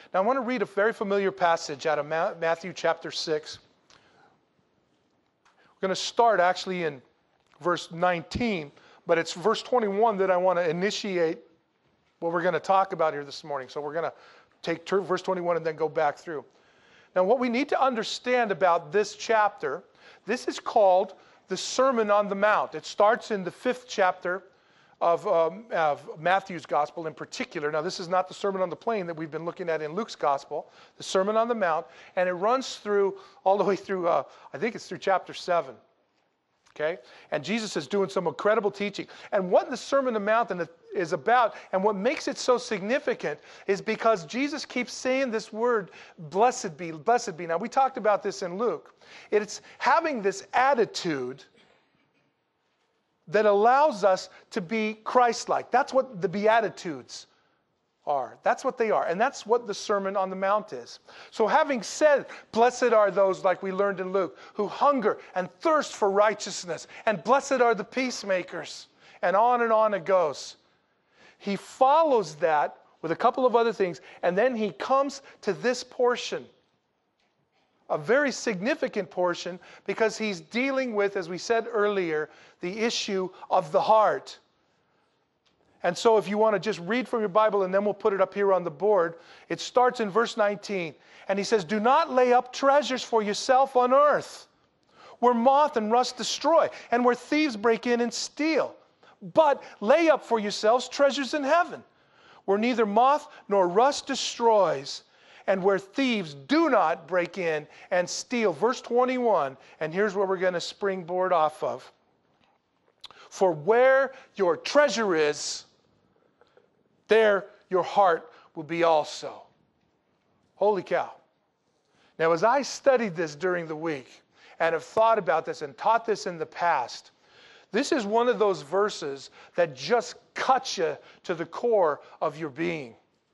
Now I want to read a very familiar passage out of Matthew chapter 6. We're going to start actually in verse 19, but it's verse 21 that I want to initiate what we're going to talk about here this morning. So we're going to take verse 21 and then go back through. Now what we need to understand about this chapter, this is called the Sermon on the Mount. It starts in the 5th chapter of Matthew's Gospel in particular. Now this is not the Sermon on the Plain that we've been looking at in Luke's Gospel, the Sermon on the Mount, and it runs through all the way through, I think it's through chapter 7. Okay? And Jesus is doing some incredible teaching. And what the Sermon on the Mount is about, and what makes it so significant, is because Jesus keeps saying this word, blessed be, blessed be. Now, we talked about this in Luke. It's having this attitude that allows us to be Christ-like. That's what the Beatitudes are. That's what they are. And that's what the Sermon on the Mount is. So having said, blessed are those, like we learned in Luke, who hunger and thirst for righteousness, and blessed are the peacemakers, and on it goes. He follows that with a couple of other things, and then he comes to this portion, a very significant portion, because he's dealing with, as we said earlier, the issue of the heart. And so if you want to just read from your Bible, and then we'll put it up here on the board, it starts in verse 19. And he says, do not lay up treasures for yourself on earth, where moth and rust destroy, and where thieves break in and steal. But lay up for yourselves treasures in heaven, where neither moth nor rust destroys, and where thieves do not break in and steal. Verse 21, and here's where we're going to springboard off of. For where your treasure is, there your heart will be also. Holy cow. Now, as I studied this during the week and have thought about this and taught this in the past, this is one of those verses that just cuts you to the core of your being.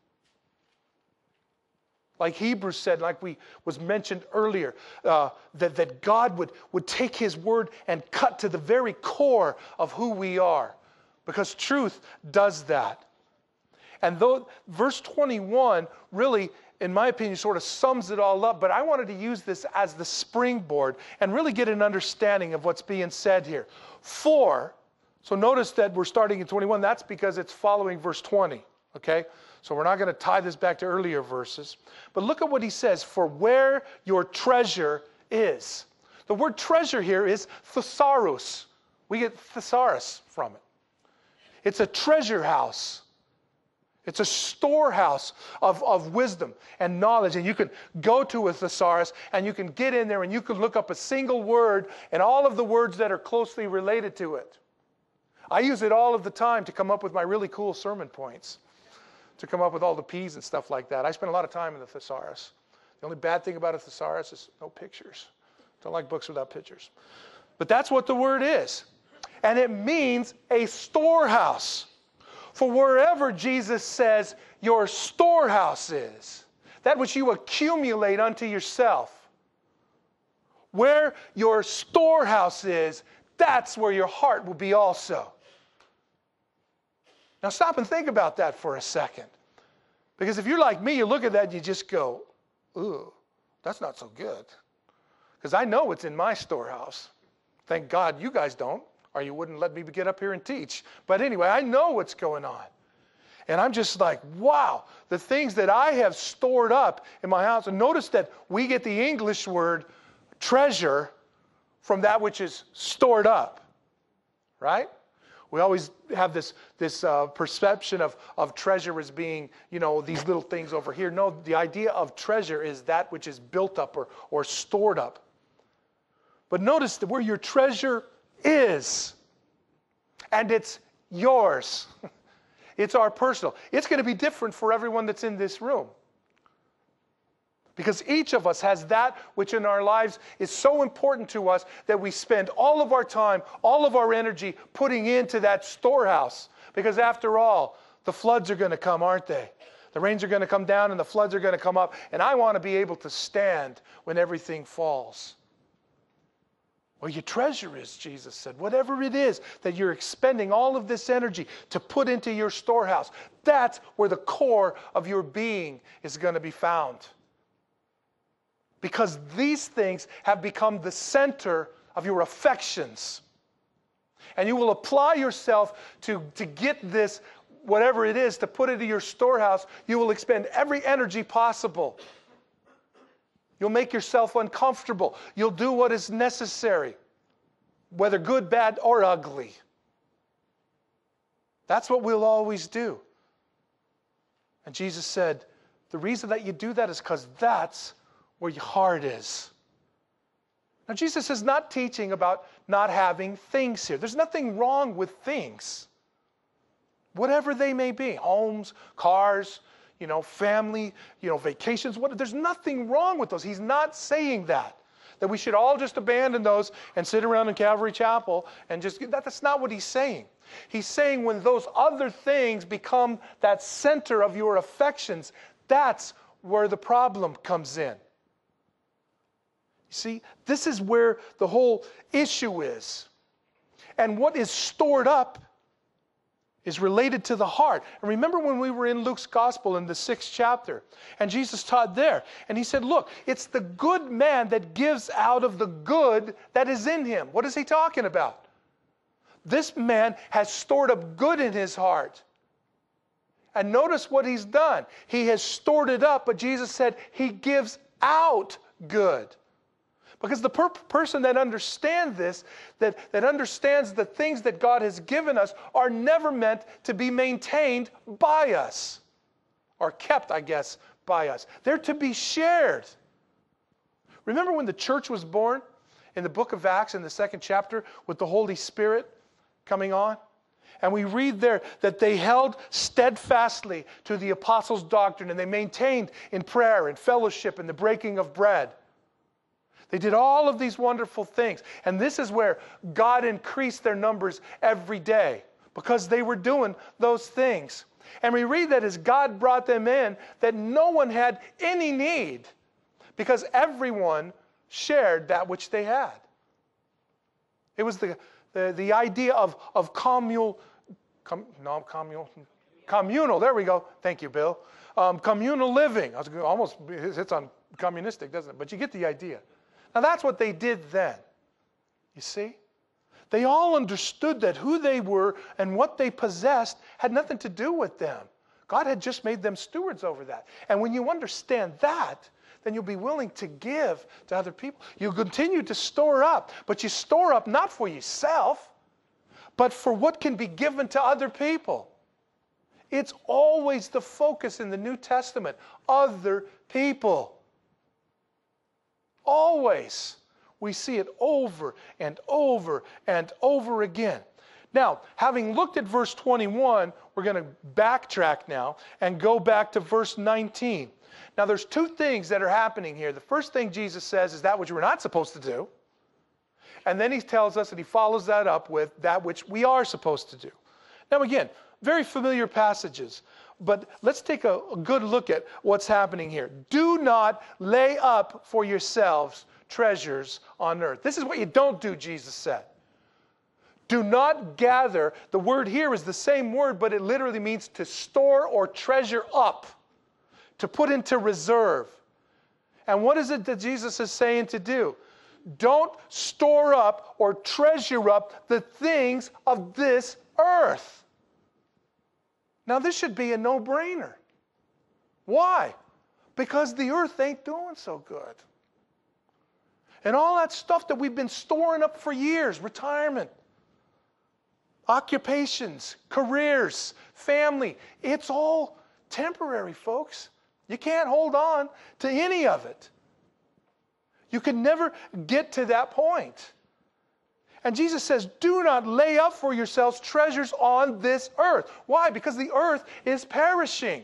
Like Hebrews said, like was mentioned earlier, that God would take his word and cut to the very core of who we are. Because truth does that. And though verse 21 really, in my opinion, sort of sums it all up, but I wanted to use this as the springboard and really get an understanding of what's being said here. So notice that we're starting in 21. That's because it's following verse 20. Okay? So we're not going to tie this back to earlier verses. But look at what he says, for where your treasure is. The word treasure here is thesaurus. We get thesaurus from it. It's a treasure house. It's a storehouse of wisdom and knowledge. And you can go to a thesaurus and you can get in there and you can look up a single word and all of the words that are closely related to it. I use it all of the time to come up with my really cool sermon points, to come up with all the P's and stuff like that. I spend a lot of time in the thesaurus. The only bad thing about a thesaurus is no pictures. Don't like books without pictures. But that's what the word is. And it means a storehouse. For wherever Jesus says your storehouse is, that which you accumulate unto yourself, where your storehouse is, that's where your heart will be also. Now stop and think about that for a second. Because if you're like me, you look at that and you just go, ooh, that's not so good. Because I know what's in my storehouse. Thank God you guys don't, or you wouldn't let me get up here and teach. But anyway, I know what's going on. And I'm just like, wow, the things that I have stored up in my house. And notice that we get the English word treasure from that which is stored up, right? We always have this perception of treasure as being, these little things over here. No, the idea of treasure is that which is built up or stored up. But notice that where your treasure is, and it's yours. It's our personal. It's going to be different for everyone that's in this room. Because each of us has that which in our lives is so important to us that we spend all of our time, all of our energy putting into that storehouse. Because after all, the floods are going to come, aren't they? The rains are going to come down and the floods are going to come up. And I want to be able to stand when everything falls. Where your treasure is, Jesus said. Whatever it is that you're expending all of this energy to put into your storehouse, that's where the core of your being is going to be found. Because these things have become the center of your affections. And you will apply yourself to get this, whatever it is, to put into your storehouse. You will expend every energy possible. You'll make yourself uncomfortable. You'll do what is necessary, whether good, bad, or ugly. That's what we'll always do. And Jesus said, the reason that you do that is because that's where your heart is. Now, Jesus is not teaching about not having things here. There's nothing wrong with things, whatever they may be. Homes, cars, family, vacations. There's nothing wrong with those. He's not saying that we should all just abandon those and sit around in Calvary Chapel and that's not what he's saying. He's saying when those other things become that center of your affections, that's where the problem comes in. See, this is where the whole issue is. And what is stored up is related to the heart. And remember when we were in Luke's Gospel in the 6th chapter, and Jesus taught there, and he said, look, it's the good man that gives out of the good that is in him. What is he talking about? This man has stored up good in his heart. And notice what he's done. He has stored it up, but Jesus said he gives out good. Because the person that understands this, that understands the things that God has given us are never meant to be maintained by us. Or kept, I guess, by us. They're to be shared. Remember when the church was born in the book of Acts in the 2nd chapter with the Holy Spirit coming on? And we read there that they held steadfastly to the apostles' doctrine and they maintained in prayer and fellowship and the breaking of bread. They did all of these wonderful things. And this is where God increased their numbers every day because they were doing those things. And we read that as God brought them in, that no one had any need because everyone shared that which they had. It was the idea of communal, there we go. Thank you, Bill. Communal living. I was almost hits on communistic, doesn't it? But you get the idea. Now that's what they did then. You see? They all understood that who they were and what they possessed had nothing to do with them. God had just made them stewards over that. And when you understand that, then you'll be willing to give to other people. You continue to store up, but you store up not for yourself, but for what can be given to other people. It's always the focus in the New Testament, other people. Always. We see it over and over and over again. Now, having looked at verse 21, we're going to backtrack now and go back to verse 19. Now, there's two things that are happening here. The first thing Jesus says is that which we're not supposed to do. And then he tells us, and he follows that up with that which we are supposed to do. Now, again, very familiar passages. But let's take a good look at what's happening here. Do not lay up for yourselves treasures on earth. This is what you don't do, Jesus said. Do not gather. The word here is the same word, but it literally means to store or treasure up, to put into reserve. And what is it that Jesus is saying to do? Don't store up or treasure up the things of this earth. Now, this should be a no-brainer. Why? Because the earth ain't doing so good. And all that stuff that we've been storing up for years, retirement, occupations, careers, family, it's all temporary, folks. You can't hold on to any of it. You can never get to that point. And Jesus says, do not lay up for yourselves treasures on this earth. Why? Because the earth is perishing.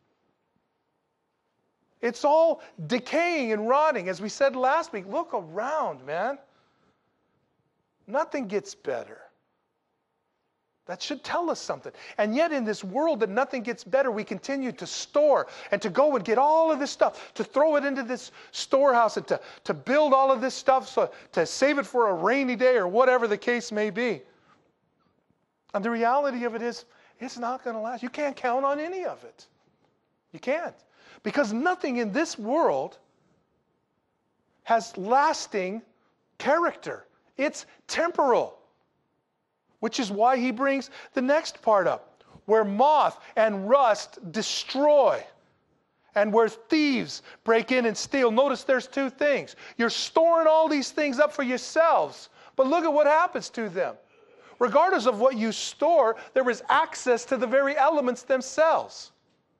It's all decaying and rotting. As we said last week, look around, man. Nothing gets better. That should tell us something. And yet in this world that nothing gets better, we continue to store and to go and get all of this stuff, to throw it into this storehouse and to build all of this stuff, so to save it for a rainy day or whatever the case may be. And the reality of it is, it's not going to last. You can't count on any of it. You can't. Because nothing in this world has lasting character. It's temporal. Which is why he brings the next part up, where moth and rust destroy, and where thieves break in and steal. Notice there's two things. You're storing all these things up for yourselves, but look at what happens to them. Regardless of what you store, there is access to the very elements themselves.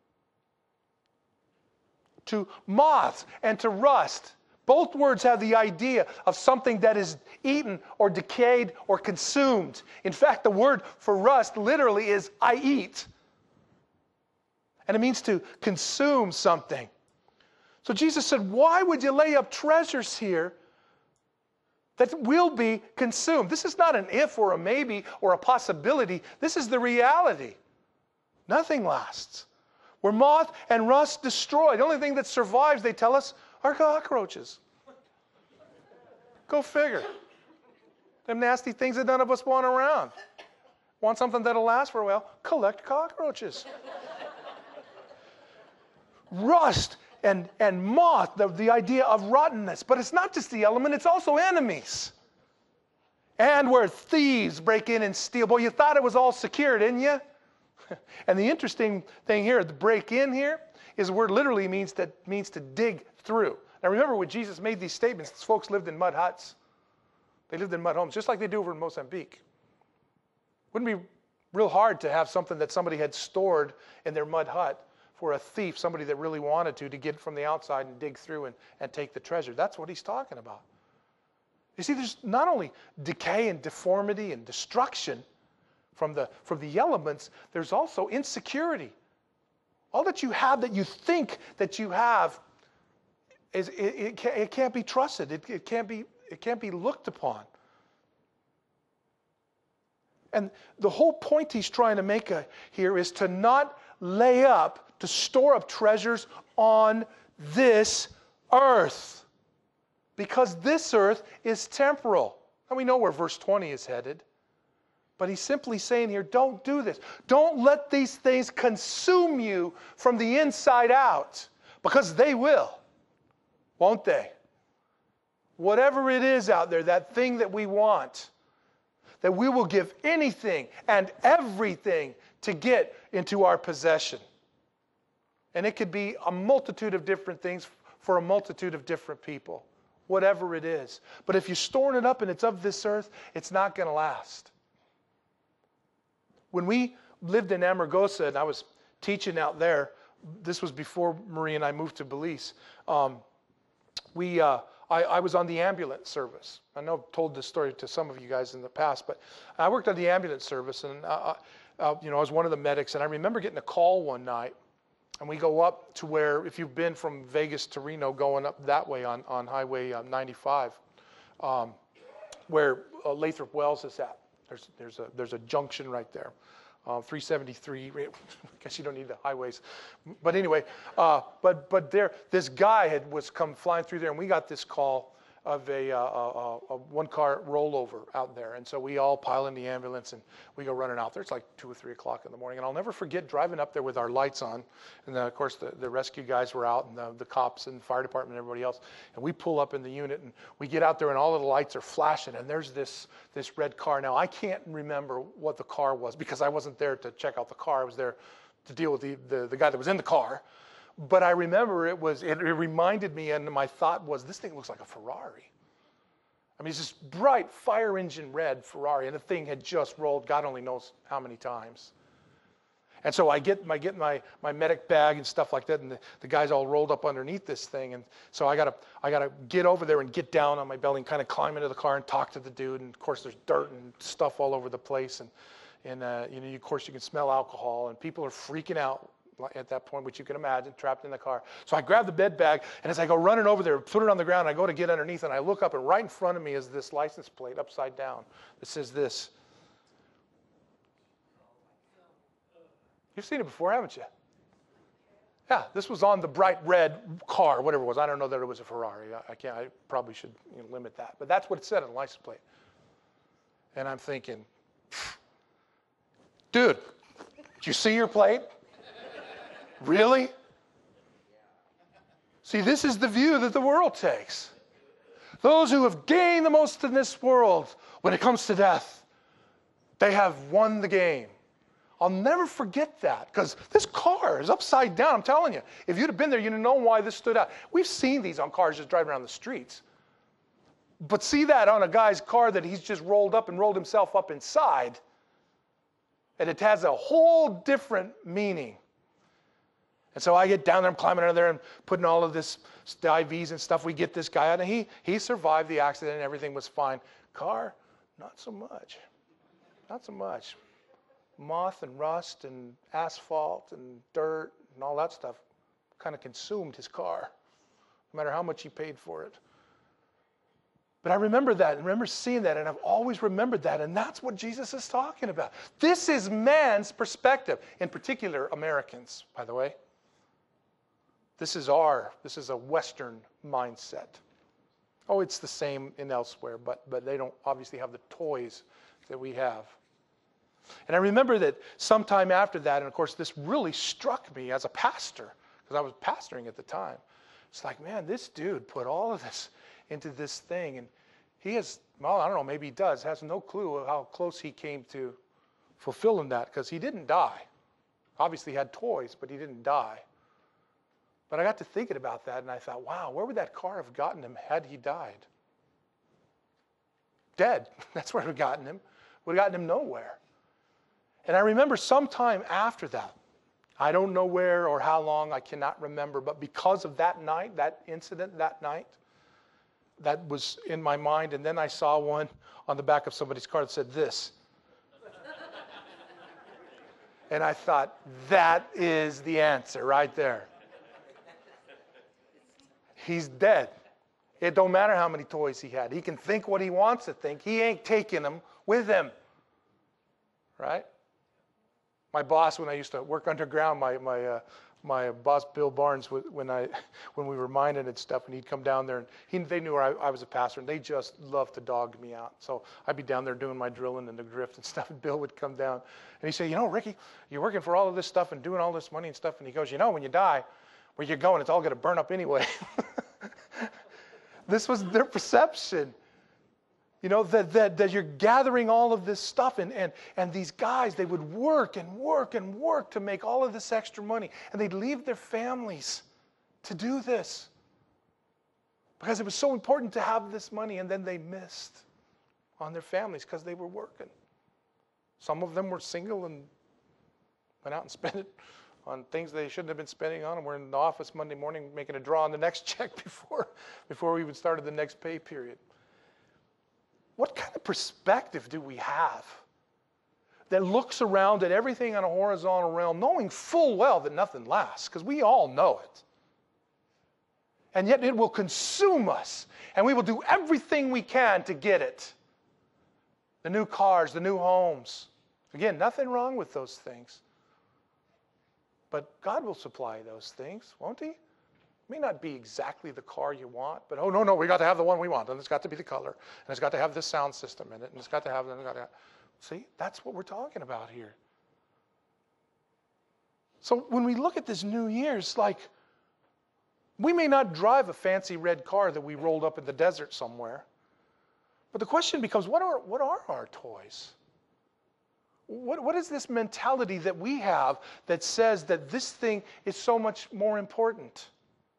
To moths and to rust. Both words have the idea of something that is eaten or decayed or consumed. In fact, the word for rust literally is I eat. And it means to consume something. So Jesus said, why would you lay up treasures here that will be consumed? This is not an if or a maybe or a possibility. This is the reality. Nothing lasts. Where moth and rust destroy. The only thing that survives, they tell us, are cockroaches. Go figure. Them nasty things that none of us want around. Want something that'll last for a while? Collect cockroaches. Rust and moth, the idea of rottenness. But it's not just the element, it's also enemies. And where thieves break in and steal. Boy, you thought it was all secure, didn't you? And the interesting thing here, the break in here, is the word literally means to dig through. Now remember, when Jesus made these statements, these folks lived in mud huts. They lived in mud homes, just like they do over in Mozambique. Wouldn't be real hard to have something that somebody had stored in their mud hut for a thief, somebody that really wanted to get from the outside and dig through and take the treasure. That's what he's talking about. You see, there's not only decay and deformity and destruction from the elements, there's also insecurity. All that you have that you think that you have, it can't be trusted. It can't be looked upon. And the whole point he's trying to make here is to not lay up, to store up treasures on this earth. Because this earth is temporal. And we know where verse 20 is headed. But he's simply saying here, don't do this. Don't let these things consume you from the inside out. Because they will. Won't they? Whatever it is out there, that thing that we want, that we will give anything and everything to get into our possession. And it could be a multitude of different things for a multitude of different people. Whatever it is. But if you're storing it up and it's of this earth, it's not going to last. When we lived in Amargosa and I was teaching out there, this was before Marie and I moved to Belize, I was on the ambulance service. I know I've told this story to some of you guys in the past, but I worked on the ambulance service, and I was one of the medics, and I remember getting a call one night, and we go up to where, if you've been from Vegas to Reno, going up that way on Highway 95, where Lathrop Wells is at. There's a junction right there. 373. I guess you don't need the highways, but anyway, but there, this guy was come flying through there, and we got this call of a one-car rollover out there, and so we all pile in the ambulance and we go running out there. It's like 2 or 3 o'clock in the morning, and I'll never forget driving up there with our lights on, and then of course the rescue guys were out, and the cops and the fire department and everybody else, and we pull up in the unit and we get out there and all of the lights are flashing, and there's this red car. Now I can't remember what the car was because I wasn't there to check out the car. I was there to deal with the guy that was in the car. But I remember it reminded me, and my thought was, this thing looks like a Ferrari. I mean, it's this bright fire engine red Ferrari, and the thing had just rolled God only knows how many times. And so I get my medic bag and stuff like that, and the guy's all rolled up underneath this thing, and so I gotta get over there and get down on my belly and kind of climb into the car and talk to the dude. And of course, there's dirt and stuff all over the place, and of course you can smell alcohol, and people are freaking out at that point, which you can imagine, trapped in the car. So I grab the bed bag, and as I go running over there, put it on the ground, I go to get underneath, and I look up, and right in front of me is this license plate upside down that says this: You've seen it before, haven't you? Yeah, this was on the bright red car, whatever it was. I don't know that it was a Ferrari. I probably should limit that. But that's what it said on the license plate. And I'm thinking, dude, did you see your plate? Really? See, this is the view that the world takes. Those who have gained the most in this world, when it comes to death, they have won the game. I'll never forget that, because this car is upside down. I'm telling you, if you'd have been there, you'd know why this stood out. We've seen these on cars just driving around the streets. But see that on a guy's car that he's just rolled up and rolled himself up inside, and it has a whole different meaning. And so I get down there, I'm climbing under there and putting all of this IVs and stuff. We get this guy out, and he survived the accident and everything was fine. Car, not so much. Not so much. Moth and rust and asphalt and dirt and all that stuff kind of consumed his car, no matter how much he paid for it. But I remember that, and remember seeing that, and I've always remembered that, and that's what Jesus is talking about. This is man's perspective, in particular Americans, by the way. This is a Western mindset. Oh, it's the same in elsewhere, but they don't obviously have the toys that we have. And I remember that sometime after that, and of course this really struck me as a pastor, because I was pastoring at the time. It's like, man, this dude put all of this into this thing, and he has, well, I don't know, maybe he does, has no clue how close he came to fulfilling that, because he didn't die. Obviously he had toys, but he didn't die. But I got to thinking about that, and I thought, wow, where would that car have gotten him had he died? Dead. That's where it would have gotten him. Would have gotten him nowhere. And I remember sometime after that, I don't know where or how long, I cannot remember, but because of that night, that incident that night, that was in my mind, and then I saw one on the back of somebody's car that said this. And I thought, that is the answer right there. He's dead. It don't matter how many toys he had. He can think what he wants to think. He ain't taking them with him. Right? My boss, when I used to work underground, my boss Bill Barnes, when we were mining and stuff, and he'd come down there, and they knew I was a pastor, and they just loved to dog me out. So I'd be down there doing my drilling and the drift and stuff, and Bill would come down, and he'd say, you know, Ricky, you're working for all of this stuff and doing all this money and stuff, and he goes, you know, when you die, where you're going, it's all going to burn up anyway. This was their perception. You know, that you're gathering all of this stuff, and these guys, they would work and work and work to make all of this extra money, and they'd leave their families to do this because it was so important to have this money, and then they missed on their families because they were working. Some of them were single and went out and spent it on things they shouldn't have been spending on, and we're in the office Monday morning making a draw on the next check before we even started the next pay period. What kind of perspective do we have that looks around at everything on a horizontal realm, knowing full well that nothing lasts, because we all know it. And yet it will consume us, and we will do everything we can to get it. The new cars, the new homes. Again, nothing wrong with those things. But God will supply those things, won't He? It may not be exactly the car you want, but oh, no, we got to have the one we want, and it's got to be the color, and it's got to have this sound system in it, and it's got to have. See, that's what we're talking about here. So when we look at this new year, it's like we may not drive a fancy red car that we rolled up in the desert somewhere, but the question becomes, what are our toys? What is this mentality that we have that says that this thing is so much more important?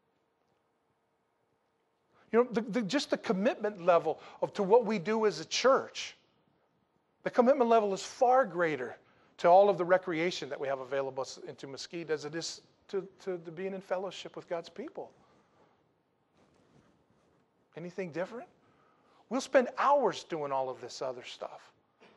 You know, just the commitment level to what we do as a church. The commitment level is far greater to all of the recreation that we have available into Mesquite as it is to being in fellowship with God's people. Anything different? We'll spend hours doing all of this other stuff.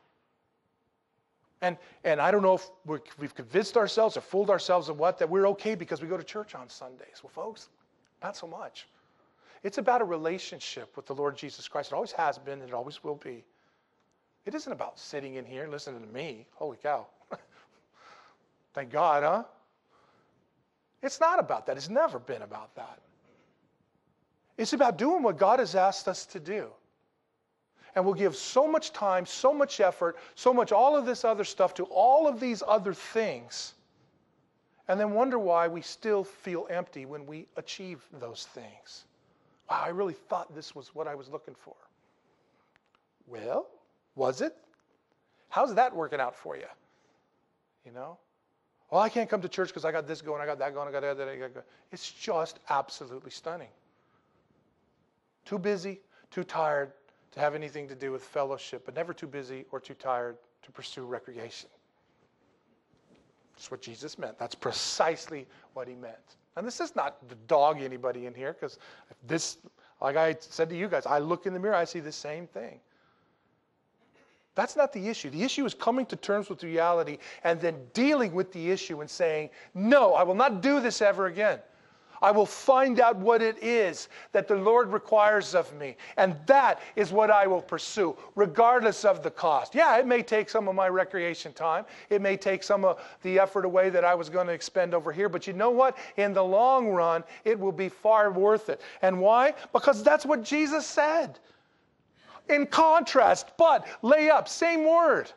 And I don't know if we've convinced ourselves or fooled ourselves of that we're okay because we go to church on Sundays. Well, folks, not so much. It's about a relationship with the Lord Jesus Christ. It always has been, and it always will be. It isn't about sitting in here and listening to me. Holy cow. Thank God, huh? It's not about that. It's never been about that. It's about doing what God has asked us to do. And we'll give so much time, so much effort, so much all of this other stuff to all of these other things, and then wonder why we still feel empty when we achieve those things. Wow, I really thought this was what I was looking for. Well, was it? How's that working out for you? You know? Well, I can't come to church because I got this going, I got that going, I got that going. It's just absolutely stunning. Too busy, too tired to have anything to do with fellowship, but never too busy or too tired to pursue recreation. That's what Jesus meant. That's precisely what he meant. And this is not to dog anybody in here, because this, like I said to you guys, I look in the mirror, I see the same thing. That's not the issue. The issue is coming to terms with reality and then dealing with the issue and saying, no, I will not do this ever again. I will find out what it is that the Lord requires of me. And that is what I will pursue, regardless of the cost. Yeah, it may take some of my recreation time. It may take some of the effort away that I was going to expend over here. But you know what? In the long run, it will be far worth it. And why? Because that's what Jesus said. In contrast, but lay up, same word.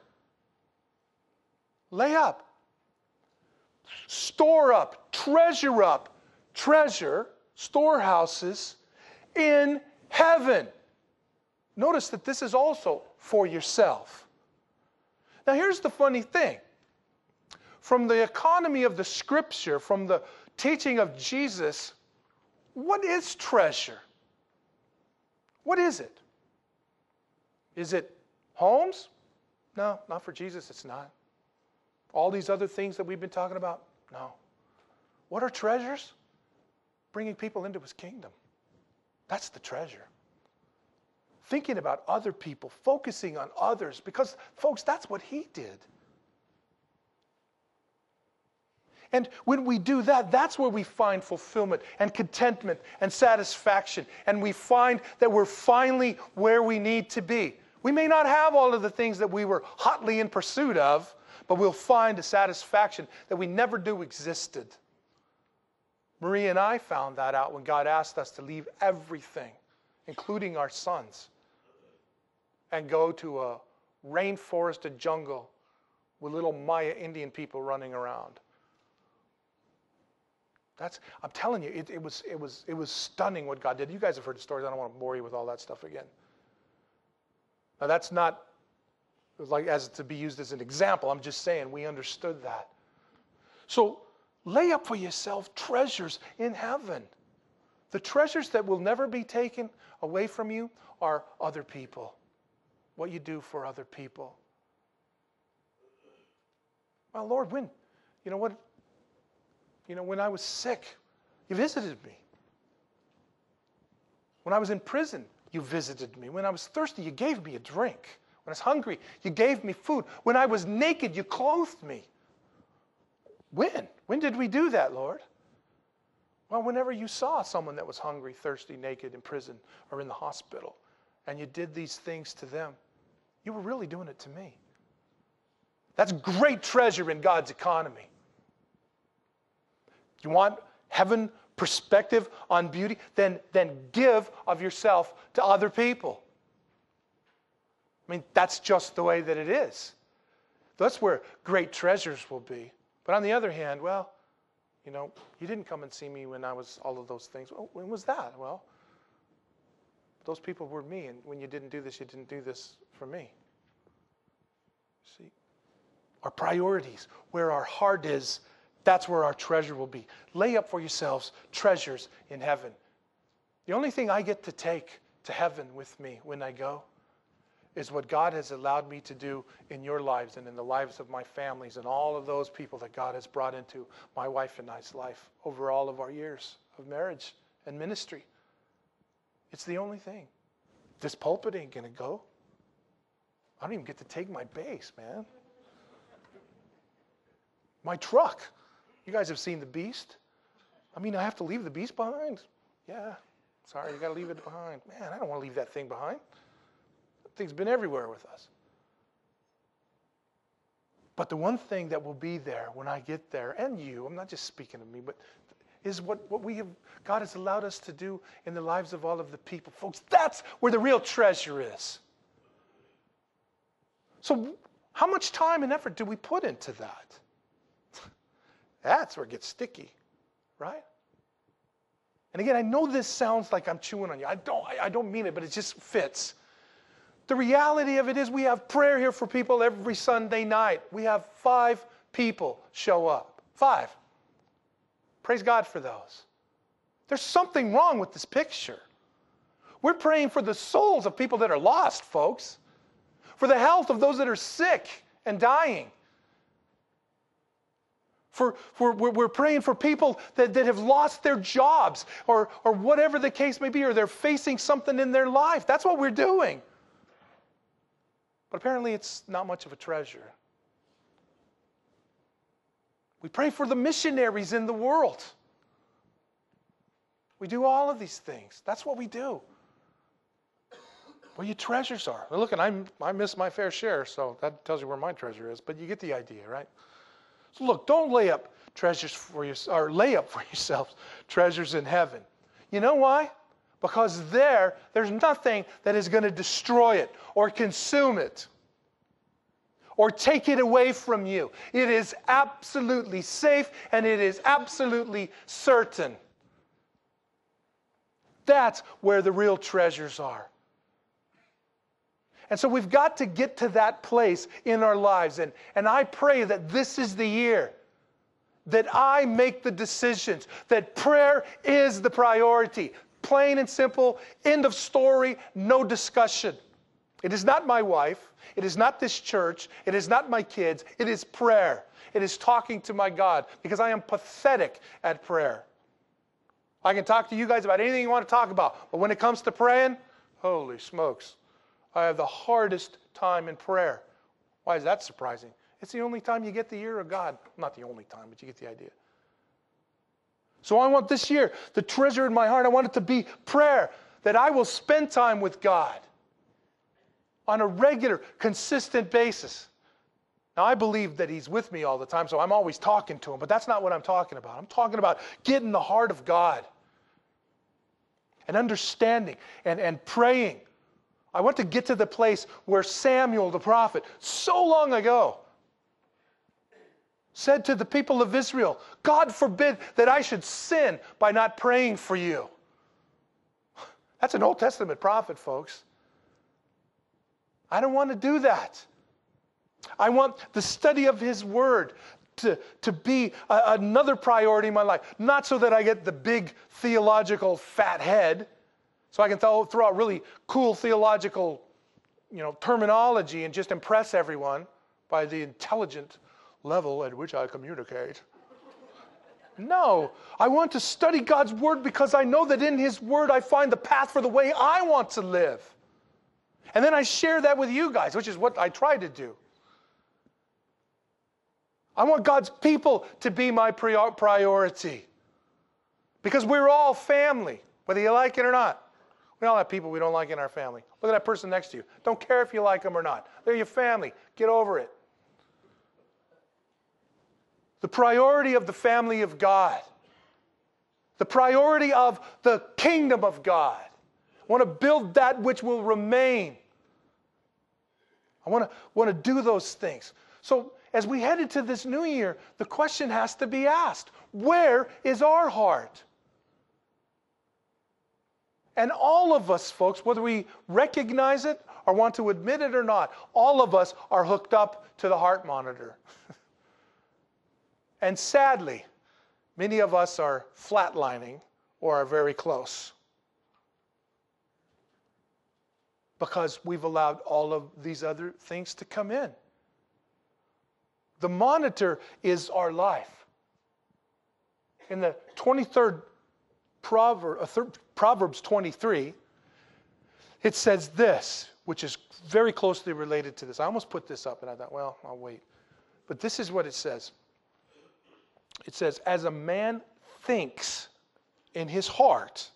Lay up. Store up, treasure, storehouses in heaven. Notice that this is also for yourself. Now here's the funny thing. From the economy of the Scripture, from the teaching of Jesus, what is treasure? What is it? Is it homes? No, not for Jesus, it's not. All these other things that we've been talking about? No. What are treasures? Bringing people into his kingdom. That's the treasure. Thinking about other people, focusing on others, because, folks, that's what he did. And when we do that, that's where we find fulfillment and contentment and satisfaction. And we find that we're finally where we need to be. We may not have all of the things that we were hotly in pursuit of, but we'll find a satisfaction that we never knew existed. Marie and I found that out when God asked us to leave everything, including our sons, and go to a rainforested jungle with little Maya Indian people running around. I'm telling you, it was stunning what God did. You guys have heard the stories. I don't want to bore you with all that stuff again. Now that's not like as to be used as an example. I'm just saying we understood that. So lay up for yourself treasures in heaven. The treasures that will never be taken away from you are other people. What you do for other people. Well, Lord, when I was sick, you visited me. When I was in prison, you visited me. When I was thirsty, you gave me a drink. When I was hungry, you gave me food. When I was naked, you clothed me. When? When did we do that, Lord? Well, whenever you saw someone that was hungry, thirsty, naked, in prison, or in the hospital, and you did these things to them, you were really doing it to me. That's great treasure in God's economy. You want heaven perspective on beauty? Then give of yourself to other people. I mean, that's just the way that it is. That's where great treasures will be. But on the other hand, well, you didn't come and see me when I was all of those things. Oh, when was that? Well, those people were me, and when you didn't do this, you didn't do this for me. See? Our priorities, where our heart is, that's where our treasure will be. Lay up for yourselves treasures in heaven. The only thing I get to take to heaven with me when I go is what God has allowed me to do in your lives and in the lives of my families and all of those people that God has brought into my wife and I's life over all of our years of marriage and ministry. It's the only thing. This pulpit ain't going to go. I don't even get to take my bass, man. My truck. You guys have seen the Beast? I mean, I have to leave the Beast behind? Yeah. Sorry, you got to leave it behind. Man, I don't want to leave that thing behind. That thing's been everywhere with us. But the one thing that will be there when I get there, and you, I'm not just speaking of me, but is what God has allowed us to do in the lives of all of the people. Folks, that's where the real treasure is. So how much time and effort do we put into that? That's where it gets sticky, right? And again, I know this sounds like I'm chewing on you. I don't mean it, but it just fits. The reality of it is we have prayer here for people every Sunday night. We have 5 people show up. 5. Praise God for those. There's something wrong with this picture. We're praying for the souls of people that are lost, folks. For the health of those that are sick and dying. We're praying for people that have lost their jobs or whatever the case may be, or they're facing something in their life. That's what we're doing. But apparently it's not much of a treasure. We pray for the missionaries in the world. We do all of these things. That's what we do. Where your treasures are. Now look, and I miss my fair share, so that tells you where my treasure is. But you get the idea, right? So look, don't lay up treasures for yourself, or lay up for yourselves treasures in heaven. You know why? Because there's nothing that is going to destroy it or consume it or take it away from you. It is absolutely safe and it is absolutely certain. That's where the real treasures are. And so we've got to get to that place in our lives. And I pray that this is the year that I make the decisions, that prayer is the priority. Plain and simple, end of story, no discussion. It is not my wife. It is not this church. It is not my kids. It is prayer. It is talking to my God, because I am pathetic at prayer. I can talk to you guys about anything you want to talk about, but when it comes to praying, holy smokes, I have the hardest time in prayer. Why is that surprising? It's the only time you get the ear of God. Not the only time, but you get the idea. So I want this year, the treasure in my heart, I want it to be prayer, that I will spend time with God on a regular, consistent basis. Now, I believe that He's with me all the time, so I'm always talking to Him, but that's not what I'm talking about. I'm talking about getting the heart of God and understanding and praying. I want to get to the place where Samuel, the prophet, so long ago, said to the people of Israel, God forbid that I should sin by not praying for you. That's an Old Testament prophet, folks. I don't want to do that. I want the study of His Word to be another priority in my life. Not so that I get the big theological fat head, so I can throw out really cool theological, terminology and just impress everyone by the intelligent level at which I communicate. No, I want to study God's Word because I know that in His Word I find the path for the way I want to live. And then I share that with you guys, which is what I try to do. I want God's people to be my priority. Because we're all family, whether you like it or not. We all have people we don't like in our family. Look at that person next to you. Don't care if you like them or not. They're your family. Get over it. The priority of the family of God. The priority of the kingdom of God. I want to build that which will remain. I want to do those things. So as we head into this new year, the question has to be asked. Where is our heart? And all of us, folks, whether we recognize it or want to admit it or not, all of us are hooked up to the heart monitor. And sadly, many of us are flatlining or are very close. Because we've allowed all of these other things to come in. The monitor is our life. In the 23rd Proverbs 23, it says this, which is very closely related to this. I almost put this up and I thought, well, I'll wait. But this is what it says. It says, as a man thinks in his heart,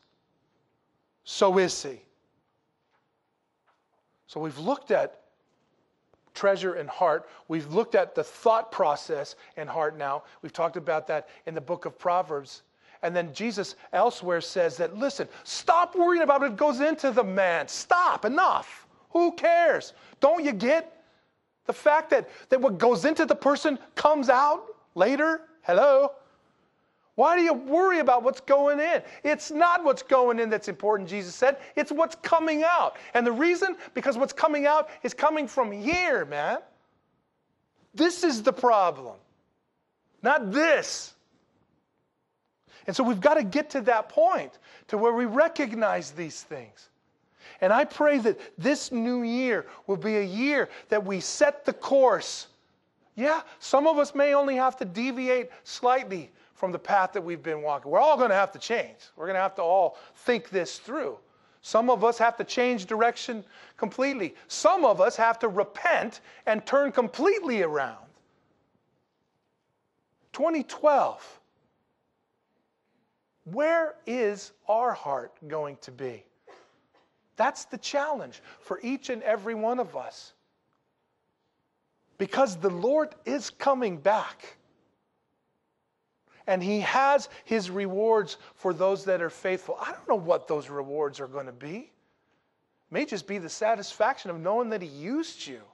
so is he. So we've looked at treasure and heart. We've looked at the thought process and heart now. We've talked about that in the book of Proverbs. And then Jesus elsewhere says that, listen, stop worrying about what goes into the man. Stop, enough. Who cares? Don't you get the fact that what goes into the person comes out later? Hello? Why do you worry about what's going in? It's not what's going in that's important, Jesus said. It's what's coming out. And the reason, because what's coming out is coming from here, man. This is the problem, not this. And so we've got to get to that point to where we recognize these things. And I pray that this new year will be a year that we set the course. Yeah, some of us may only have to deviate slightly from the path that we've been walking. We're all going to have to change. We're going to have to all think this through. Some of us have to change direction completely. Some of us have to repent and turn completely around. 2012. Where is our heart going to be? That's the challenge for each and every one of us. Because the Lord is coming back. And He has His rewards for those that are faithful. I don't know what those rewards are going to be. It may just be the satisfaction of knowing that He used you.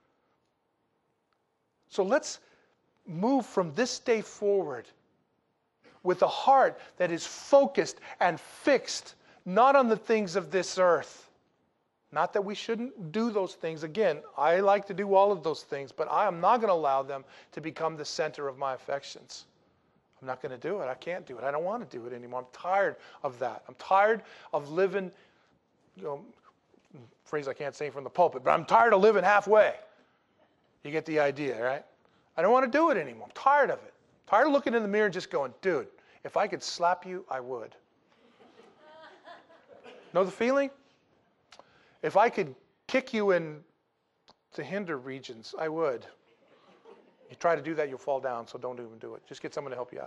So let's move from this day forward with a heart that is focused and fixed, not on the things of this earth. Not that we shouldn't do those things. Again, I like to do all of those things, but I am not going to allow them to become the center of my affections. I'm not going to do it. I can't do it. I don't want to do it anymore. I'm tired of that. I'm tired of living, phrase I can't say from the pulpit, but I'm tired of living halfway. You get the idea, right? I don't want to do it anymore. I'm tired of it. I'm tired of looking in the mirror and just going, dude, if I could slap you, I would. Know the feeling? If I could kick you in the hinder regions, I would. You try to do that, you'll fall down, so don't even do it. Just get someone to help you out.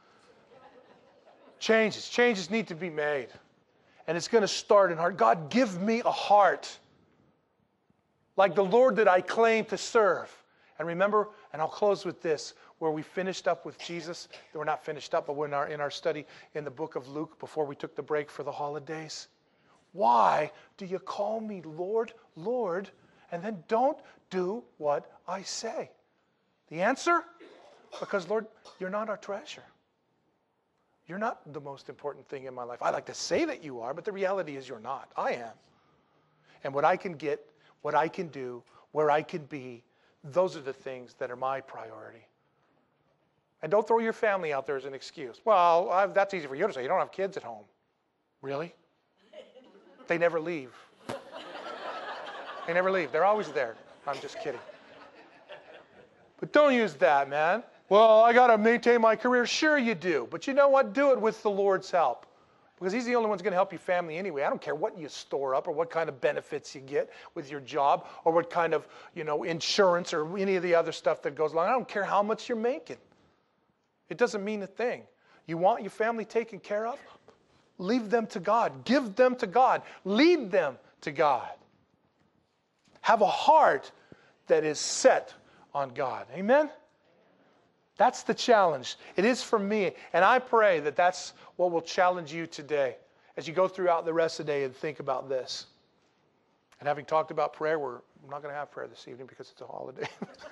Changes need to be made. And it's going to start in heart. God, give me a heart like the Lord that I claim to serve. And remember, and I'll close with this, where we finished up with Jesus. We're not finished up, but we're in our study in the book of Luke before we took the break for the holidays. Why do you call me Lord, Lord, and then don't do what I say? The answer? Because, Lord, you're not our treasure. You're not the most important thing in my life. I like to say that you are, but the reality is you're not. I am. And what I can get, what I can do, where I can be, those are the things that are my priority. And don't throw your family out there as an excuse. Well, that's easy for you to say. You don't have kids at home. Really? They never leave. They never leave. They're always there. I'm just kidding. But don't use that, man. Well, I got to maintain my career. Sure you do. But you know what? Do it with the Lord's help. Because He's the only one who's going to help your family anyway. I don't care what you store up or what kind of benefits you get with your job or what kind of, insurance or any of the other stuff that goes along. I don't care how much you're making. It doesn't mean a thing. You want your family taken care of? Leave them to God. Give them to God. Lead them to God. Have a heart that is set on God. Amen? That's the challenge. It is for me. And I pray that that's what will challenge you today as you go throughout the rest of the day and think about this. And having talked about prayer, we're not going to have prayer this evening because it's a holiday.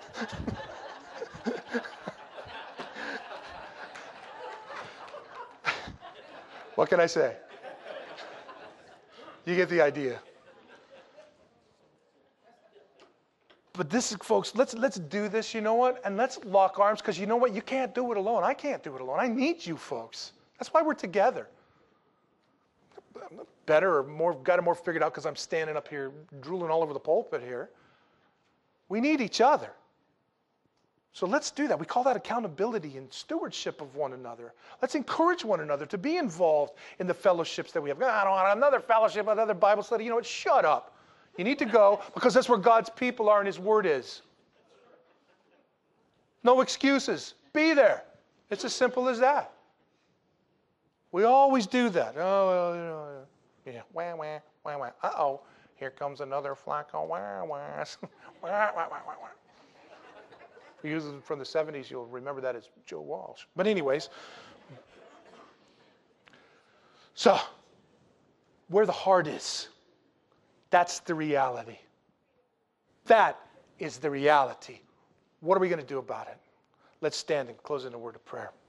What can I say? You get the idea. But this is, folks, let's do this, you know what? And let's lock arms, because you know what? You can't do it alone. I can't do it alone. I need you folks. That's why we're together. Better or more, got it more figured out because I'm standing up here drooling all over the pulpit here. We need each other. So let's do that. We call that accountability and stewardship of one another. Let's encourage one another to be involved in the fellowships that we have. I don't want another fellowship, another Bible study. You know what? Shut up. You need to go because that's where God's people are and His Word is. No excuses. Be there. It's as simple as that. We always do that. Oh, well, yeah. Wah, wah, wah, wah. Uh-oh. Here comes another Flacco. Wah, wah. Wah, wah, wah, wah, wah. If you use it from the 70s, you'll remember that as Joe Walsh. But anyways, so where the heart is, that's the reality. That is the reality. What are we going to do about it? Let's stand and close in a word of prayer.